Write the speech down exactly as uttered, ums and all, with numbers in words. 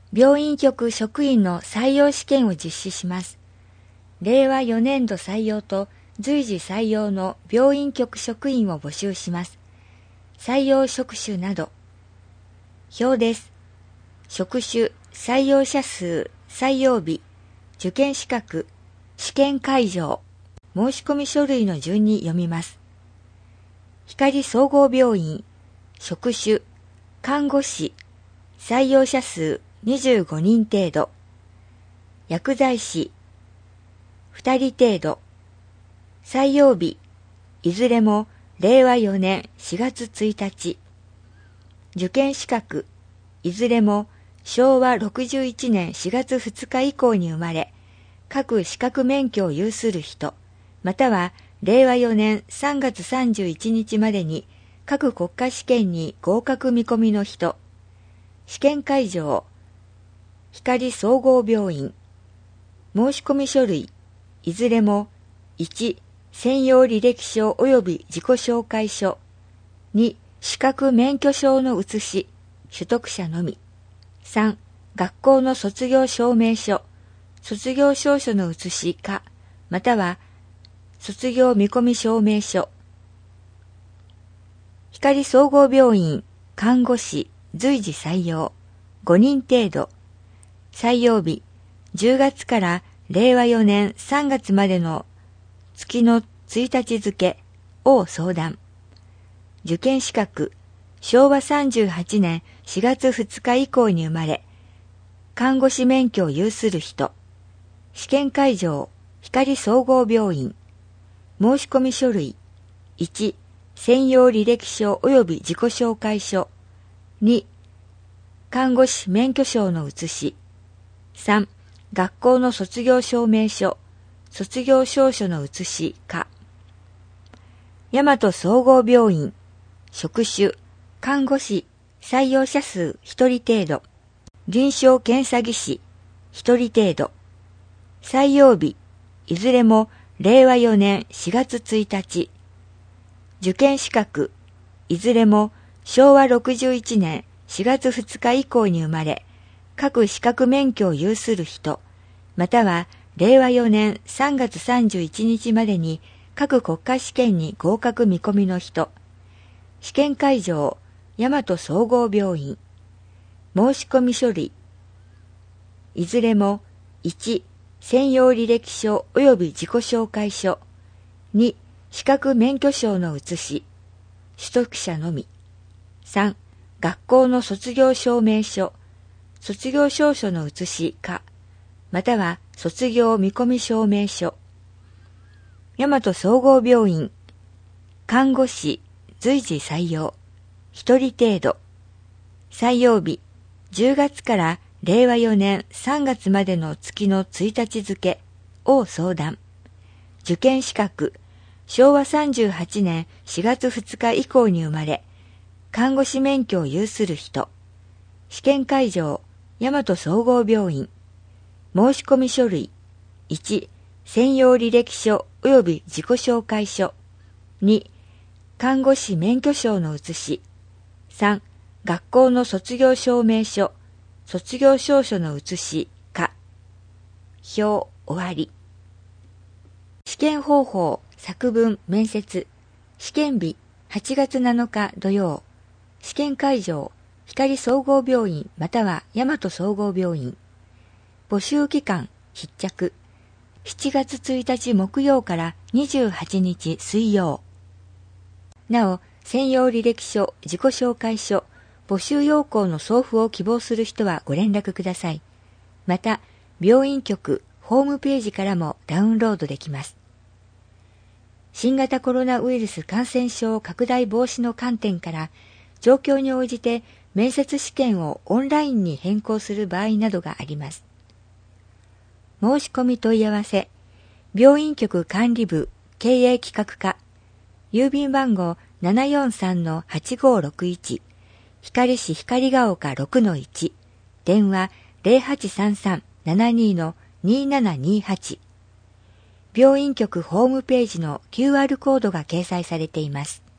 病院局職員の採用試験を実施します。れいわよねんど採用と随時採用の病院局職員を募集します。採用職種など。表です。職種、採用者数、採用日、受験資格、試験会場、申込書類の順に読みます。光総合病院、職種、看護師、採用者数にじゅうごにん程度、薬剤師、ふたり程度、採用日、いずれもれいわよねんしがつついたち、受験資格、いずれもしょうわろくじゅういちねんしがつふつか以降に生まれ、各資格免許を有する人、またはれいわよねんさんがつさんじゅういちにちまでに各国家試験に合格見込みの人、試験会場、光総合病院、申込書類、いずれもいち専用履歴書及び自己紹介書、に資格免許証の写し、取得者のみ、さん学校の卒業証明書、卒業証書の写しか、または卒業見込み証明書。光総合病院、看護師、随時採用、ごにん程度。採用日、じゅうがつかられいわよねんさんがつまでの月のついたち付を相談。受験資格、しょうわさんじゅうはちねんしがつふつか以降に生まれ、看護師免許を有する人。試験会場、光総合病院。申込書類、いち専用履歴書及び自己紹介書、に看護師免許証の写し、さん学校の卒業証明書、卒業証書の写しか。大和総合病院、職種、看護師、採用者数ひとり程度、臨床検査技師ひとり程度、採用日、いずれもれいわよねんしがつついたち、受験資格、いずれもしょうわろくじゅういちねんしがつふつか以降に生まれ、各資格免許を有する人、またはれいわよねんさんがつさんじゅういちにちまでに各国家試験に合格見込みの人、試験会場、大和総合病院、申込書類、いずれもいち専用履歴書及び自己紹介書、に資格免許証の写し、取得者のみ、さん学校の卒業証明書、卒業証書の写しか、または卒業見込み証明書。大和総合病院、看護師、随時採用、ひとり程度。採用日、じゅうがつかられいわよねんさんがつまでの月のついたち付を相談。受験資格、しょうわさんじゅうはちねんしがつふつか以降に生まれ、看護師免許を有する人。試験会場、大和総合病院。申込書類、いち専用履歴書及び自己紹介書、に看護師免許証の写し、さん学校の卒業証明書、卒業証書の写しか。表終わり。試験方法、作文、面接。試験日、はちがつなのか土曜。試験会場、光総合病院または大和総合病院。募集期間、必着。しちがつついたち木曜からにじゅうはちにち水曜。なお、専用履歴書、自己紹介書、募集要項の送付を希望する人はご連絡ください。また、病院局ホームページからもダウンロードできます。新型コロナウイルス感染症拡大防止の観点から、状況に応じて面接試験をオンラインに変更する場合などがあります。申し込み問い合わせ、病院局管理部経営企画課、郵便番号 ななよんさんのはちごろくいち、光市光が丘 ろくのいち、電話 ゼロはちさんさん ななに のにななにはち、病院局ホームページの キューアール コードが掲載されています。